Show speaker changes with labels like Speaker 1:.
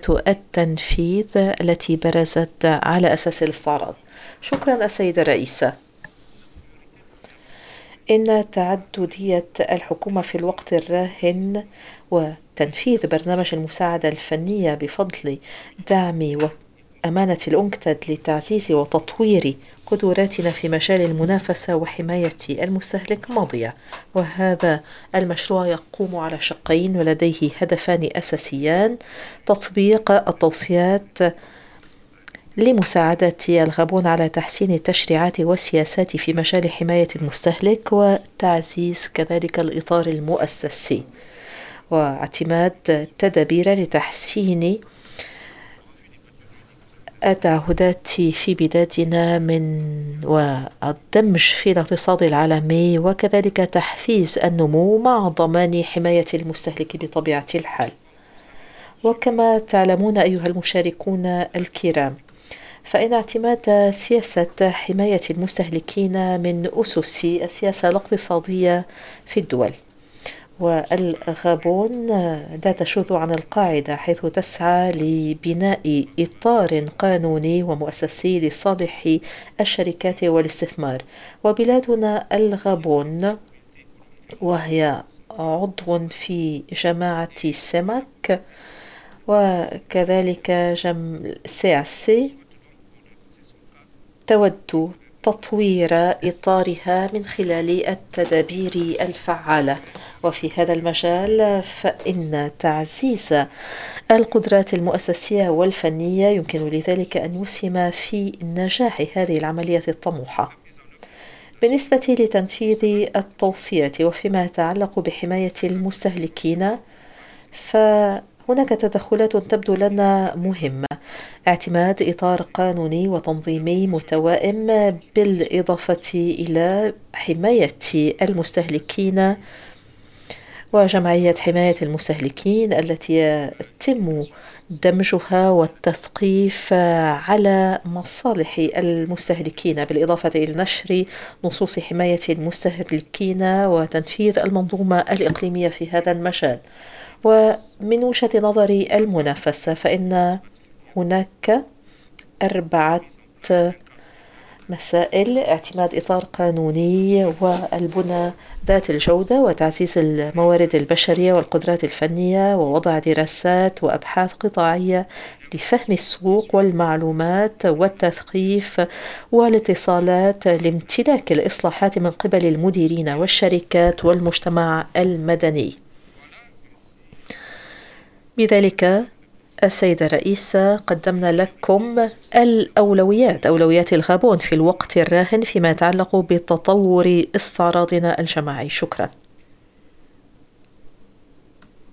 Speaker 1: التنفيذ التي برزت على أساس الاستعراض. شكرا السيدة الرئيسة. إن تعددية الحكومة في الوقت الراهن وتنفيذ برنامج المساعدة الفنية بفضل دعم وأمانة الأنكتاد لتعزيز وتطوير قدراتنا في مجال المنافسة وحماية المستهلك ماضية، وهذا المشروع يقوم على شقين ولديه هدفان أساسيان: تطبيق التوصيات لمساعدة الغابون على تحسين التشريعات والسياسات في مجال حماية المستهلك، وتعزيز كذلك الإطار المؤسسي، واعتماد تدابير لتحسين التعهدات في بلادنا والدمج في الاقتصاد العالمي، وكذلك تحفيز النمو مع ضمان حماية المستهلك بطبيعة الحال. وكما تعلمون أيها المشاركون الكرام، فإن اعتماد سياسة حماية المستهلكين من أسس السياسة الاقتصادية في الدول، والغابون لا تشذ عن القاعدة، حيث تسعى لبناء إطار قانوني ومؤسسي لصالح الشركات والاستثمار. وبلادنا الغابون، وهي عضو في جماعة سمك وكذلك CAC، تود تطوير إطارها من خلال التدابير الفعالة. وفي هذا المجال فإن تعزيز القدرات المؤسسية والفنية يمكن لذلك أن يسهم في نجاح هذه العملية الطموحة. بالنسبة لتنفيذ التوصيات وفيما يتعلق بحماية المستهلكين، فهناك تدخلات تبدو لنا مهمة: اعتماد إطار قانوني وتنظيمي متوائم، بالإضافة إلى حماية المستهلكين وجمعية حماية المستهلكين التي يتم دمجها والتثقيف على مصالح المستهلكين، بالإضافة إلى نشر نصوص حماية المستهلكين وتنفيذ المنظومة الإقليمية في هذا المجال. ومن وجهة نظر المنافسة، فإن هناك 4 مسائل: اعتماد إطار قانوني، والبنى ذات الجودة، وتعزيز الموارد البشرية والقدرات الفنية، ووضع دراسات وأبحاث قطاعية لفهم السوق والمعلومات والتثقيف والاتصالات لامتلاك الإصلاحات من قبل المديرين والشركات والمجتمع المدني. بذلك السيدة الرئيسة، قدمنا لكم أولويات الغابون في الوقت الراهن فيما يتعلق بتطور استعراضنا الجماعي. شكرا.